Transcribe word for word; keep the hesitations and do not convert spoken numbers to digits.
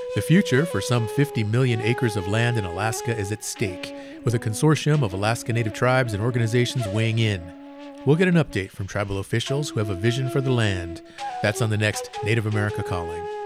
The future for some fifty million acres of land in Alaska is at stake, with a consortium of Alaska Native tribes and organizations weighing in. We'll get an update from tribal officials who have a vision for the land. That's on the next Native America Calling.